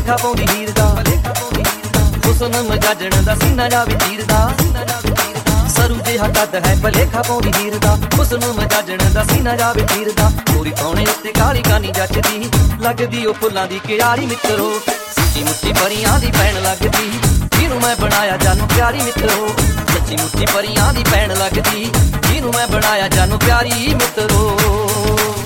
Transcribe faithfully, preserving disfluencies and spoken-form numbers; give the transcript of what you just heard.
ਭਲੇਖਾ ਪਾਉਂਦੀ ਹੀਰ ਦਾ ਹੁਸਨ ਮਜਾਜਣ ਦਾ ਸੀਨਾ ਜਾ ਵੀ ਚੀਰਦਾ ਸਰੂ ਜਿਹਾ ਕੱਦ ਹੈ ਭਲੇਖਾ ਪਾਉਂਦੀ ਹੀਰ ਦਾ ਹੁਸਨ ਮਜਾਜਣ ਦਾ ਸੀਨਾ ਜਾ ਵੀ ਚੀਰਦਾ ਪੂਰੀ ਪਾਉਣੇ ਉੱਤੇ ਕਾਲੀ ਕਾਨੀ ਜੱਚਦੀ ਲੱਗਦੀ ਉਹ ਫੁੱਲਾਂ ਦੀ ਕਿਆਰੀ ਮਿੱਤਰੋ ਸੱਚੀ ਮੁੱਠੀ ਪਰੀਆਂ ਦੀ ਭੈਣ ਲੱਗਦੀ ਜਿਹਨੂੰ ਮੈਂ ਬਣਾਇਆ ਜਾਨੂੰ ਪਿਆਰੀ ਮਿੱਤਰੋ ਸੱਚੀ ਮੁੱਠੀ ਪਰੀਆਂ ਦੀ ਭੈਣ ਲੱਗਦੀ ਜਿਹਨੂੰ ਮੈਂ ਬਣਾਇਆ ਜਾਨੂੰ ਪਿਆਰੀ ਮਿੱਤਰੋ।